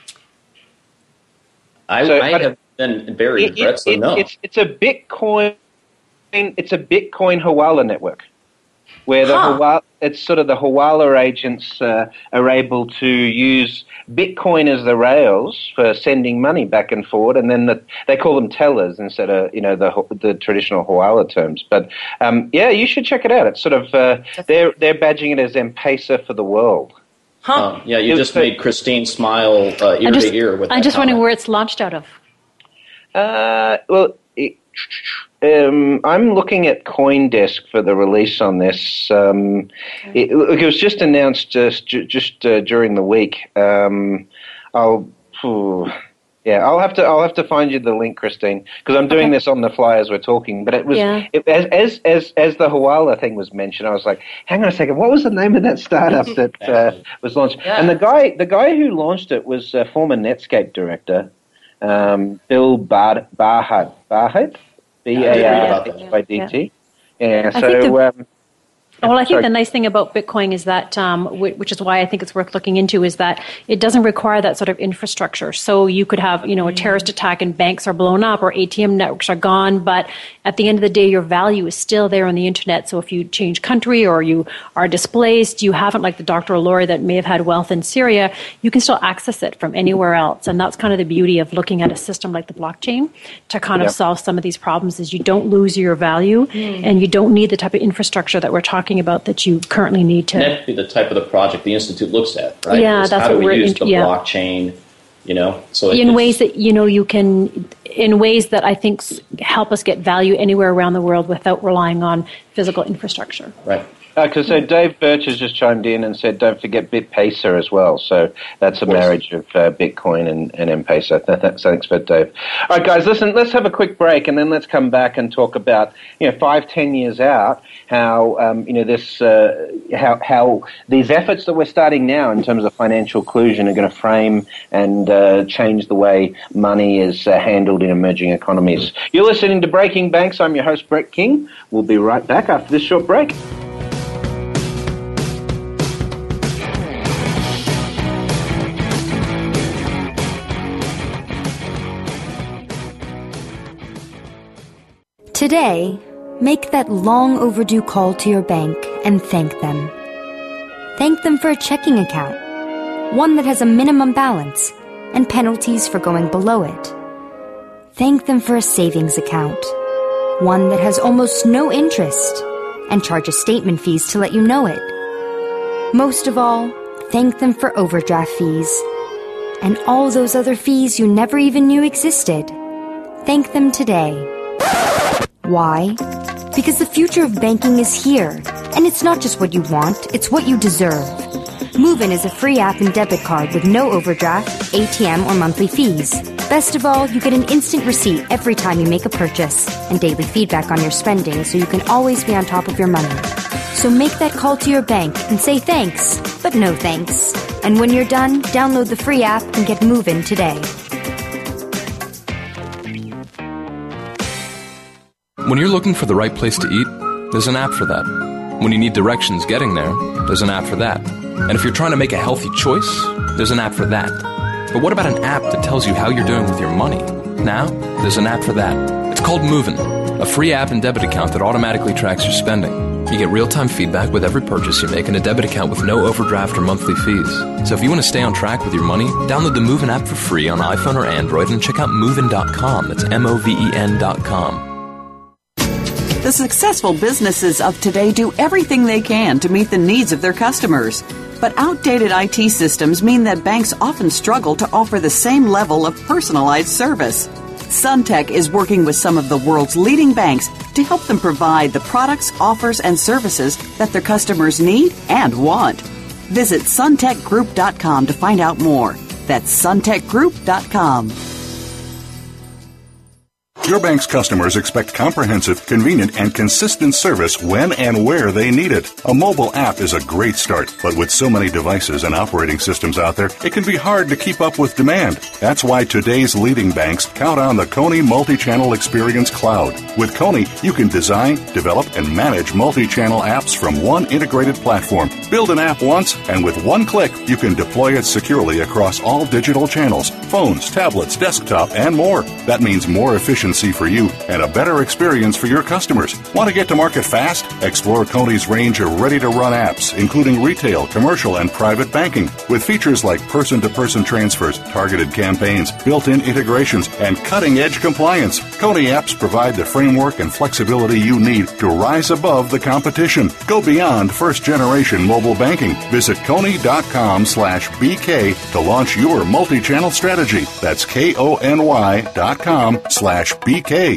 I, So, I but have been buried in It- Brett, so it- no. It's it's a Bitcoin. It's a Bitcoin Hawala network, where the Huh. Hawala, it's sort of the Hawala agents uh, are able to use Bitcoin as the rails for sending money back and forward, and then the, they call them tellers instead of, you know, the the traditional Hawala terms. But um, yeah, you should check it out. It's sort of uh, they're they're badging it as M-Pesa for the world. Huh? Um, yeah, you It just was- made Christine smile uh, ear I'm just, to ear with I'm that just wondering comment. where it's launched out of. Uh, well, it, um, I'm looking at CoinDesk for the release on this. Um, it, it was just announced just just uh, during the week. Um, I'll, phew, yeah, I'll have to I'll have to find you the link, Christine, because I'm doing Okay. this on the fly as we're talking. But it was Yeah. it, as as as as the Hawala thing was mentioned, I was like, hang on a second, what was the name of that startup that uh, was launched? Yeah. And the guy the guy who launched it was a former Netscape director. Um, Bill Bar- Barhad, Barhad, B A R H Y D T. Yeah, I so, think the- um, Well, I think sorry. the nice thing about Bitcoin is that, um, wh- which is why I think it's worth looking into, is that it doesn't require that sort of infrastructure. So you could have, you know, a terrorist attack and banks are blown up or A T M networks are gone, but at the end of the day, your value is still there on the internet. So if you change country or you are displaced, you haven't, like the Doctor Lori that may have had wealth in Syria, you can still access it from anywhere else. And that's kind of the beauty of looking at a system like the blockchain to kind of Yep. solve some of these problems, is you don't lose your value and you don't need the type of infrastructure that we're talking about that you currently need to. And that'd be the type of the project the Institute looks at, right? Yeah, Is that's how do what we we're use in- the yeah. blockchain, you know? So it- in it's- ways that, you know, you can, in ways that I think s- help us get value anywhere around the world without relying on physical infrastructure. Right. Because uh, so Dave Birch has just chimed in and said, don't forget BitPesa as well. So that's a marriage of uh, Bitcoin and, and M-Pesa. Thanks for Dave. All right, guys, listen, let's have a quick break, and then let's come back and talk about, you know, five, ten years out, how, um, you know, this, uh, how, how these efforts that we're starting now in terms of financial inclusion are going to frame and uh, change the way money is uh, handled in emerging economies. You're listening to Breaking Banks. I'm your host, Brett King. We'll be right back after this short break. Today, make that long overdue call to your bank and thank them. Thank them for a checking account, one that has a minimum balance and penalties for going below it. Thank them for a savings account, one that has almost no interest and charges statement fees to let you know it. Most of all, thank them for overdraft fees and all those other fees you never even knew existed. Thank them today. Why? Because the future of banking is here, and it's not just what you want, it's what you deserve. Moven is a free app and debit card with no overdraft, A T M, or monthly fees. Best of all, you get an instant receipt every time you make a purchase and daily feedback on your spending so you can always be on top of your money. So make that call to your bank and say thanks, but no thanks. And when you're done, download the free app and get Moven today. When you're looking for the right place to eat, there's an app for that. When you need directions getting there, there's an app for that. And if you're trying to make a healthy choice, there's an app for that. But what about an app that tells you how you're doing with your money? Now, there's an app for that. It's called Moven, a free app and debit account that automatically tracks your spending. You get real-time feedback with every purchase you make and a debit account with no overdraft or monthly fees. So if you want to stay on track with your money, download the Moven app for free on iPhone or Android and check out moven dot com. That's M O V E N dot com. The successful businesses of today do everything they can to meet the needs of their customers. But outdated I T systems mean that banks often struggle to offer the same level of personalized service. Suntech is working with some of the world's leading banks to help them provide the products, offers, and services that their customers need and want. Visit suntech group dot com to find out more. That's suntech group dot com. Your bank's customers expect comprehensive, convenient, and consistent service when and where they need it. A mobile app is a great start, but with so many devices and operating systems out there, it can be hard to keep up with demand. That's why today's leading banks count on the Kony Multi-Channel Experience Cloud. With Kony, you can design, develop, and manage multi-channel apps from one integrated platform. Build an app once, and with one click, you can deploy it securely across all digital channels, phones, tablets, desktop, and more. That means more efficiency for you and a better experience for your customers. Want to get to market fast? Explore Kony's range of ready-to-run apps, including retail, commercial, and private banking, with features like person-to-person transfers, targeted campaigns, built-in integrations, and cutting-edge compliance. Kony apps provide the framework and flexibility you need to rise above the competition. Go beyond first-generation mobile banking. Visit Kony dot com slash B K to launch your multi-channel strategy. That's K O N Y dot com slash B K.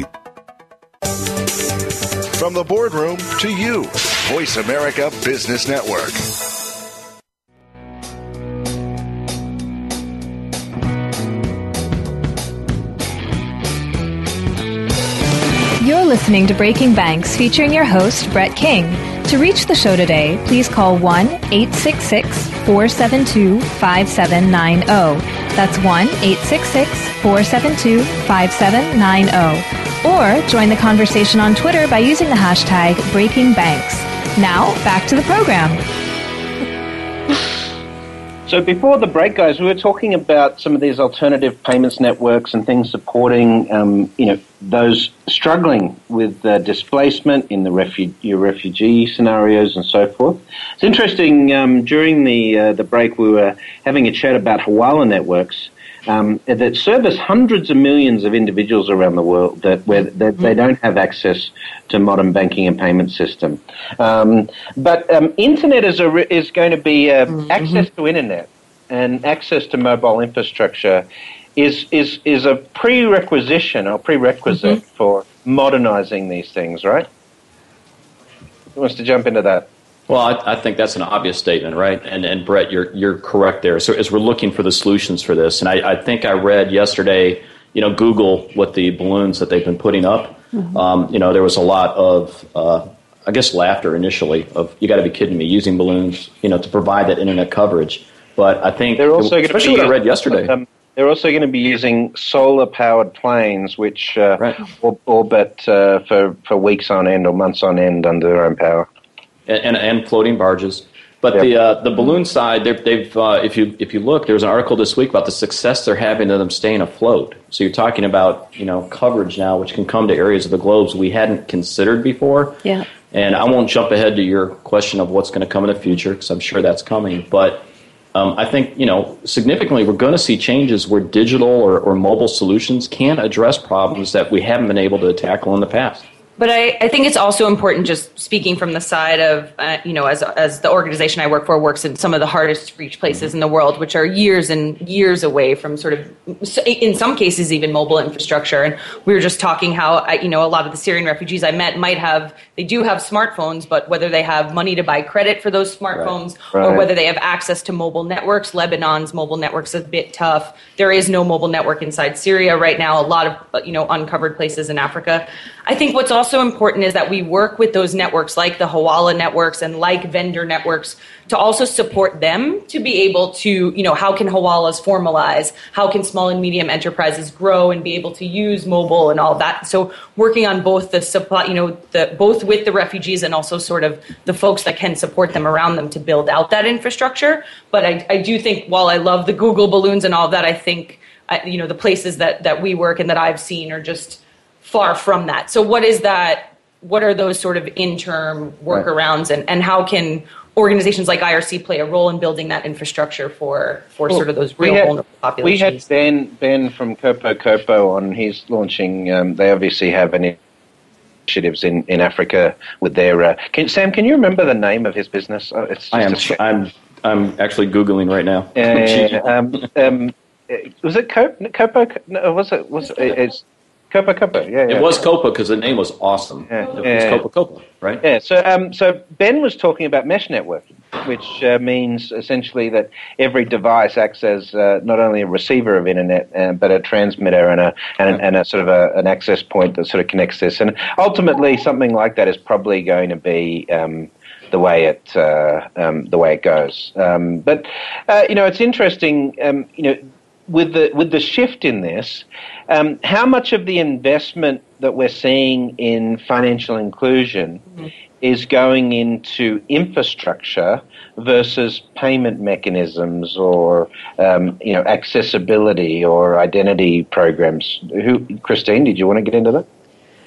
From the boardroom to you, Voice America Business Network. You're listening to Breaking Banks, featuring your host, Brett King. To reach the show today, please call one eight six six, four seven two, five seven nine zero. That's one eight six six, four seven two, five seven nine zero. Or join the conversation on Twitter by using the hashtag BreakingBanks. Now, back to the program. So before the break, guys, we were talking about some of these alternative payments networks and things supporting, um, you know, those struggling with uh, displacement in the refu- your refugee scenarios and so forth. It's interesting. Um, during the uh, the break, we were having a chat about Hawala networks um, that service hundreds of millions of individuals around the world that where that they don't have access to modern banking and payment system. Um, but um, internet is a re- is going to be uh, mm-hmm. access to internet and access to mobile infrastructure is is is a prerequisition or prerequisite mm-hmm. for modernizing these things, right? Who wants to jump into that? Well, I, I think that's an obvious statement, right? And and Brett, you're you're correct there. So as we're looking for the solutions for this, and I, I think I read yesterday, you know, Google what the balloons that they've been putting up. Mm-hmm. Um, you know, there was a lot of, uh, I guess, laughter initially of, you got to be kidding me, using balloons, you know, to provide that internet coverage. But I think, they're also especially what I read yesterday. Um, they're also going to be using solar-powered planes, which uh, right. or- orbit uh, for, for weeks on end or months on end under their own power. And, and, and floating barges. But yep. the uh, the balloon side, they've uh, if you if you look, there was an article this week about the success they're having of them staying afloat. So you're talking about, you know, coverage now, which can come to areas of the globe we hadn't considered before. Yeah. And I won't jump ahead to your question of what's going to come in the future, because I'm sure that's coming. But um, I think, you know, significantly, we're going to see changes where digital or, or mobile solutions can address problems that we haven't been able to tackle in the past. But I, I think it's also important, just speaking from the side of, uh, you know, as as the organization I work for works in some of the hardest to reach places in the world, which are years and years away from sort of, in some cases, even mobile infrastructure. And we were just talking how, I, you know, a lot of the Syrian refugees I met might have, they do have smartphones, but whether they have money to buy credit for those smartphones right. Right. or whether they have access to mobile networks, Lebanon's mobile network's a bit tough. There is no mobile network inside Syria right now, a lot of, you know, uncovered places in Africa. I think what's also important is that we work with those networks like the Hawala networks and like vendor networks to also support them to be able to, you know, how can Hawalas formalize? How can small and medium enterprises grow and be able to use mobile and all that? So working on both the supply, you know, the both with the refugees and also sort of the folks that can support them around them to build out that infrastructure. But I, I do think while I love the Google balloons and all of that, I think, uh, you know, the places that, that we work and that I've seen are just far from that. So what is that? What are those sort of interim workarounds, right. and, and how can organizations like I R C play a role in building that infrastructure for, for well, sort of those real had, vulnerable populations? We had Ben Ben from Kopo Kopo on. He's launching. Um, they obviously have an initiatives in, in Africa with their. Uh, can, Sam, can you remember the name of his business? Oh, it's I am. A, I'm. I'm actually googling right now. Uh, um, um, was it Kopo? Kopo? No, was it? Was it? It's, Kopo Kopo, yeah, yeah. It was Kopo because the name was awesome. Yeah, it yeah. was Kopo Kopo, right? Yeah. So, um, so Ben was talking about mesh networking, which uh, means essentially that every device acts as uh, not only a receiver of internet, uh, but a transmitter and a and, and a sort of a, an access point that sort of connects this. And ultimately, something like that is probably going to be um, the way it uh, um, the way it goes. Um, but uh, you know, it's interesting. Um, you know. With the with the shift in this, um, how much of the investment that we're seeing in financial inclusion mm-hmm. is going into infrastructure versus payment mechanisms or um, you know accessibility or identity programs? Who, Christine, did you want to get into that?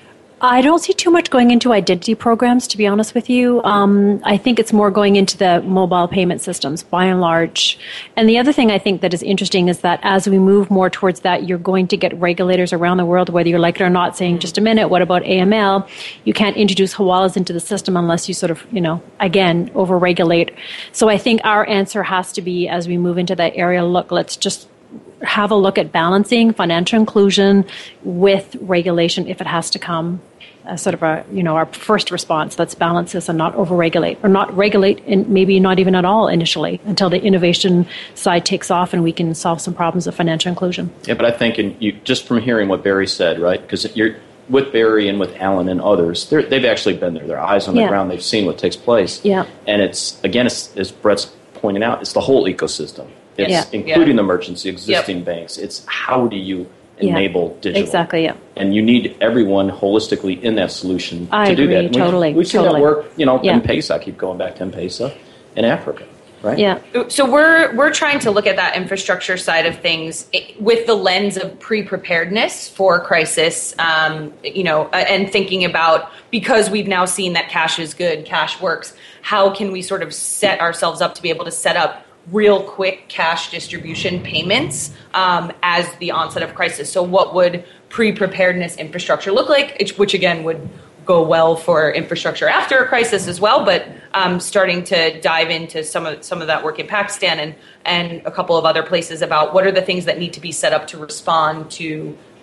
I don't see too much going into identity programs, to be honest with you. Um, I think it's more going into the mobile payment systems, by and large. And the other thing I think that is interesting is that as we move more towards that, you're going to get regulators around the world, whether you like it or not, saying, just a minute, what about A M L? You can't introduce Hawalas into the system unless you sort of, you know, again, over-regulate. So I think our answer has to be, as we move into that area, look, let's just have a look at balancing financial inclusion with regulation if it has to come. As sort of a, you know, our first response, let's balance this and not over-regulate, or not regulate, and maybe not even at all initially, until the innovation side takes off and we can solve some problems of financial inclusion. Yeah, but I think, in you, just from hearing what Barry said, right, because you're with Barry and with Alan and others, they've actually been there. Their eyes on the yeah. ground. They've seen what takes place. Yeah. And it's, again, it's, as Brett's pointing out, it's the whole ecosystem. It's yeah. including yeah. the merchants, the existing yep. banks. It's how do you enable yeah. digital. Exactly, yeah. And you need everyone holistically in that solution I to do agree, that. Totally, We've seen totally. that work, you know, yeah. M-Pesa. I keep going back to M-Pesa in Africa, right? Yeah. So we're we're trying to look at that infrastructure side of things with the lens of pre-preparedness for crisis, um, you know, and thinking about, because we've now seen that cash is good, cash works, how can we sort of set ourselves up to be able to set up real quick cash distribution payments um, as the onset of crisis. So what would pre-preparedness infrastructure look like, which again would go well for infrastructure after a crisis as well, but um, starting to dive into some of some of that work in Pakistan and, and a couple of other places about what are the things that need to be set up to respond to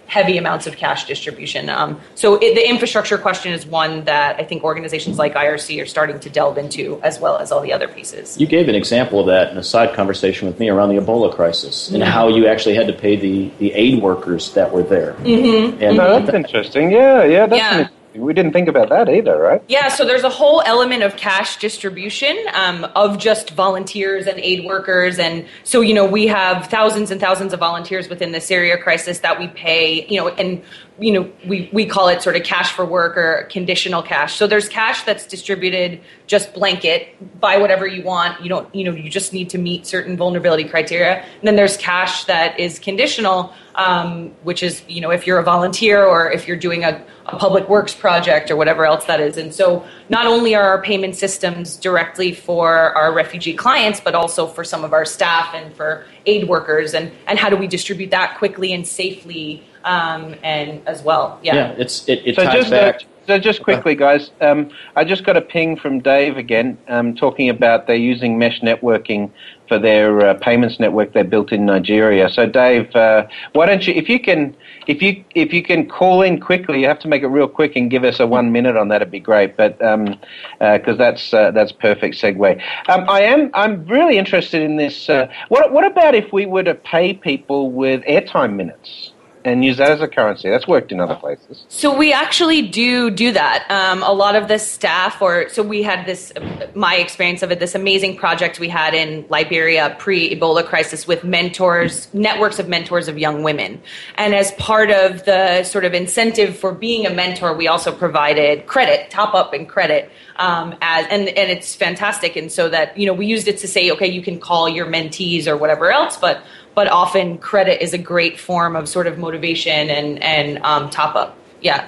heavy amounts of cash distribution. Um, so it, the infrastructure question is one that I think organizations like I R C are starting to delve into, as well as all the other pieces. You gave an example of that in a side conversation with me around the Ebola crisis, and mm-hmm. how you actually had to pay the, the aid workers that were there. Mm-hmm. And mm-hmm. No, that's interesting. Yeah, yeah, that's yeah. interesting. We didn't think about that either, right? Yeah, so there's a whole element of cash distribution um, of just volunteers and aid workers. And so, you know, we have thousands and thousands of volunteers within the Syria crisis that we pay, you know, and, you know, we, we call it sort of cash for work or conditional cash. So there's cash that's distributed just blanket, buy whatever you want. You don't, you know, you just need to meet certain vulnerability criteria. And then there's cash that is conditional, um, which is, you know, if you're a volunteer or if you're doing a, a public works project or whatever else that is. And so not only are our payment systems directly for our refugee clients, but also for some of our staff and for aid workers. And, and how do we distribute that quickly and safely um, and as well? Yeah, yeah it's it, it so ties just, back. Uh, so just quickly, guys, um, I just got a ping from Dave again, um, talking about they're using mesh networking for their uh, payments network they built in Nigeria. So, Dave, uh, why don't you, if you can, if you if you can call in quickly, you have to make it real quick and give us a one minute on that. It'd be great. But because um, uh, that's uh, that's perfect segue. Um, I am I'm really interested in this. Uh, what what about if we were to pay people with airtime minutes and use that as a currency? That's worked in other places. So we actually do do that. Um, a lot of the staff, or so we had this, my experience of it, this amazing project we had in Liberia pre-Ebola crisis with mentors, networks of mentors of young women. And as part of the sort of incentive for being a mentor, we also provided credit, top up and credit. Um, as, and, and it's fantastic. And so that, you know, we used it to say, okay, you can call your mentees or whatever else, but but often credit is a great form of sort of motivation and, and um, top up. Yeah.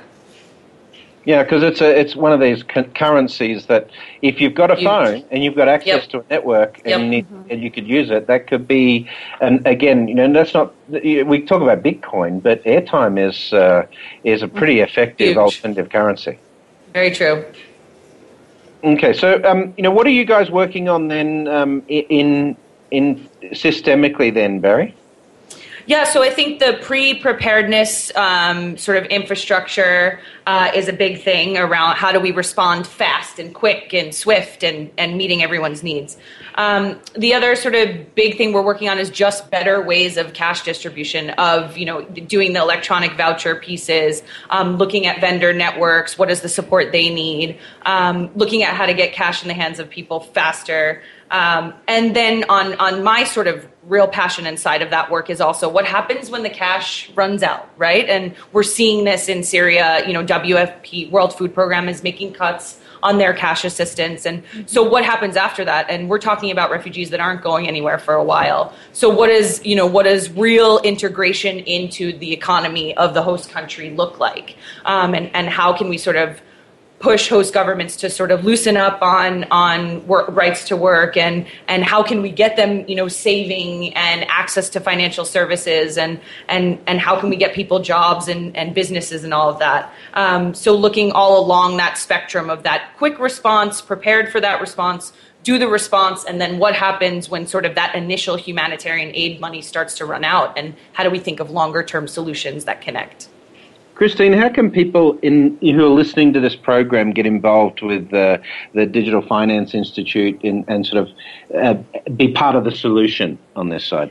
Yeah, because it's a it's one of these cu- currencies that if you've got a Huge. phone and you've got access Yep. to a network and Yep. you need and you could use it, that could be. And again, you know, that's not. We talk about Bitcoin, but airtime is uh, is a pretty effective Huge. alternative currency. Very true. Okay, so um, you know, what are you guys working on then um, in in systemically then, Barry? Yeah, so I think the pre-preparedness um, sort of infrastructure uh, is a big thing around how do we respond fast and quick and swift and, and meeting everyone's needs. Um, the other sort of big thing we're working on is just better ways of cash distribution, of, you know, doing the electronic voucher pieces, um, looking at vendor networks, what is the support they need, um, looking at how to get cash in the hands of people faster. Um, and then on, on my sort of real passion inside of that work is also what happens when the cash runs out, right? And we're seeing this in Syria. You know, W F P, World Food Program, is making cuts on their cash assistance. And so what happens after that? And we're talking about refugees that aren't going anywhere for a while. So what is, you know, what does real integration into the economy of the host country look like? Um, and, and how can we sort of push host governments to sort of loosen up on on work, rights to work, and and how can we get them, you know, saving and access to financial services, and and and how can we get people jobs and, and businesses and all of that. Um, so looking all along that spectrum of that quick response, prepared for that response, do the response, and then what happens when sort of that initial humanitarian aid money starts to run out, and how do we think of longer term solutions that connect? Christine, how can people in who are listening to this program get involved with uh, the Digital Finance Institute in, and sort of uh, be part of the solution on this side?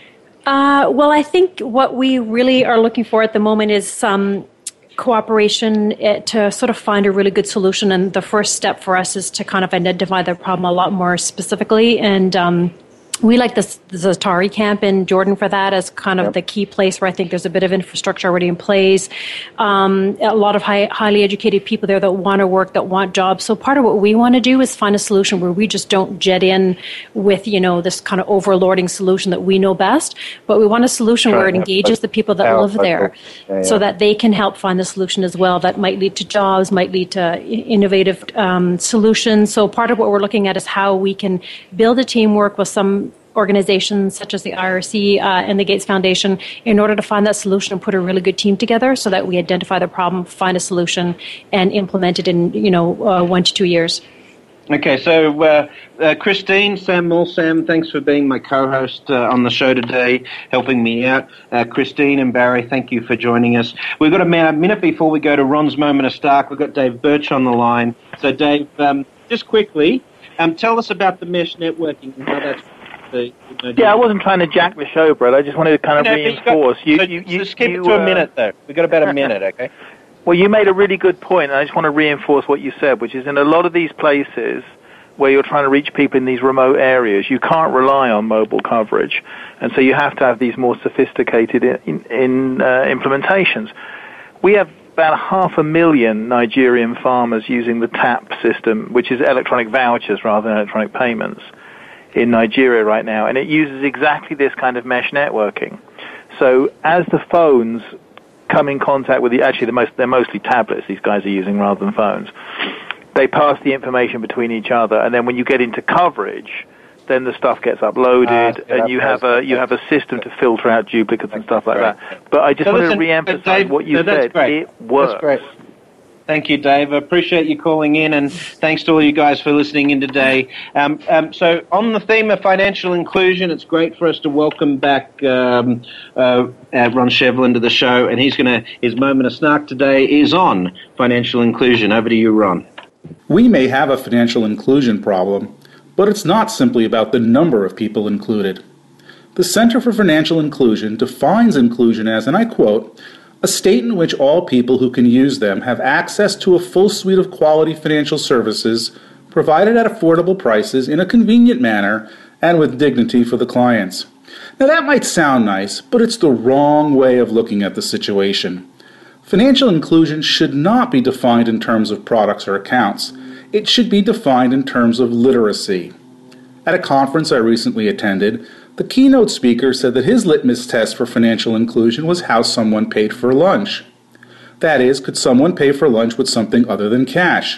Uh, well, I think what we really are looking for at the moment is some cooperation to sort of find a really good solution. And the first step for us is to kind of identify the problem a lot more specifically. And um, we like this, the Zatari camp in Jordan for that as kind of yep. the key place where I think there's a bit of infrastructure already in place. Um, a lot of high, highly educated people there that want to work, that want jobs. So part of what we want to do is find a solution where we just don't jet in with, you know, this kind of overlording solution that we know best, but we want a solution Try where it engages the people that live there yeah, yeah. so that they can help find the solution as well. That might lead to jobs, might lead to innovative um, solutions. So part of what we're looking at is how we can build a teamwork with some organizations such as the I R C uh, and the Gates Foundation in order to find that solution and put a really good team together so that we identify the problem, find a solution, and implement it in, you know, uh, one to two years. Okay, so uh, uh, Christine, Sam Mulsam, thanks for being my co-host uh, on the show today, helping me out. Uh, Christine and Barry, thank you for joining us. We've got a minute before we go to Ron's Moment of Stark. We've got Dave Birch on the line. So, Dave, um, just quickly, um, tell us about the mesh networking and how that's... The, you know, yeah, I wasn't trying to jack the show, Brett. I just wanted to kind of no, reinforce. You, got, you, so you, just keep you, it to uh, a minute, though. We've got about a minute, okay? Well, you made a really good point, and I just want to reinforce what you said, which is in a lot of these places where you're trying to reach people in these remote areas, you can't rely on mobile coverage, and so you have to have these more sophisticated in, in uh, implementations. We have about half a million Nigerian farmers using the TAP system, which is electronic vouchers rather than electronic payments, in Nigeria right now, and it uses exactly this kind of mesh networking. So as the phones come in contact with the, actually the most, they're mostly tablets these guys are using rather than phones, they pass the information between each other, and then when you get into coverage, then the stuff gets uploaded, uh, and you have a you have a system to filter out duplicates and stuff like that. But I just so wanted listen, to re-emphasize Dave, what you no, said. Great. It works. That's great. Thank you, Dave. I appreciate you calling in, and thanks to all you guys for listening in today. Um, um, so on the theme of financial inclusion, it's great for us to welcome back um, uh, uh, Ron Shevlin to the show, and he's going to his moment of snark today is on financial inclusion. Over to you, Ron. We may have a financial inclusion problem, but it's not simply about the number of people included. The Center for Financial Inclusion defines inclusion as, and I quote, a state in which all people who can use them have access to a full suite of quality financial services provided at affordable prices in a convenient manner and with dignity for the clients. Now that might sound nice, but it's the wrong way of looking at the situation. Financial inclusion should not be defined in terms of products or accounts. It should be defined in terms of literacy. At a conference I recently attended, the keynote speaker said that his litmus test for financial inclusion was how someone paid for lunch. That is, could someone pay for lunch with something other than cash?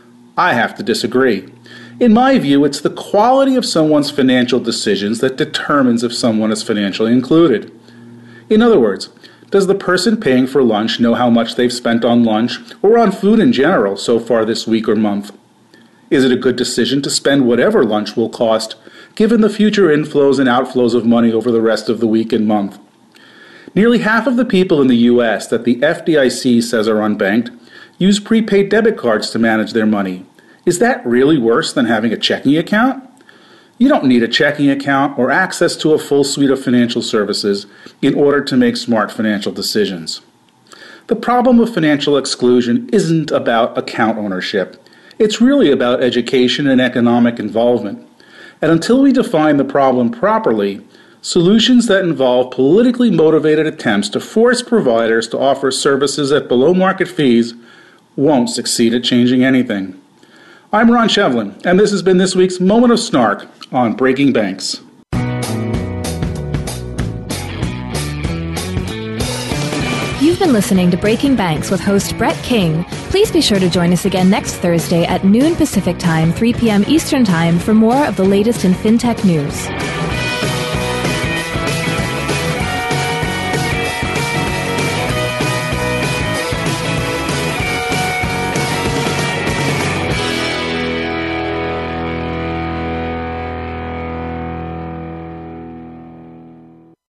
I have to disagree. In my view, it's the quality of someone's financial decisions that determines if someone is financially included. In other words, does the person paying for lunch know how much they've spent on lunch or on food in general so far this week or month? Is it a good decision to spend whatever lunch will cost, given the future inflows and outflows of money over the rest of the week and month? Nearly half of the people in the U S that the F D I C says are unbanked use prepaid debit cards to manage their money. Is that really worse than having a checking account? You don't need a checking account or access to a full suite of financial services in order to make smart financial decisions. The problem of financial exclusion isn't about account ownership. It's really about education and economic involvement. And until we define the problem properly, solutions that involve politically motivated attempts to force providers to offer services at below market fees won't succeed at changing anything. I'm Ron Shevlin, and this has been this week's Moment of Snark on Breaking Banks. You've been listening to Breaking Banks with host Brett King. Please be sure to join us again next Thursday at noon Pacific Time, three p.m. Eastern Time for more of the latest in fintech news.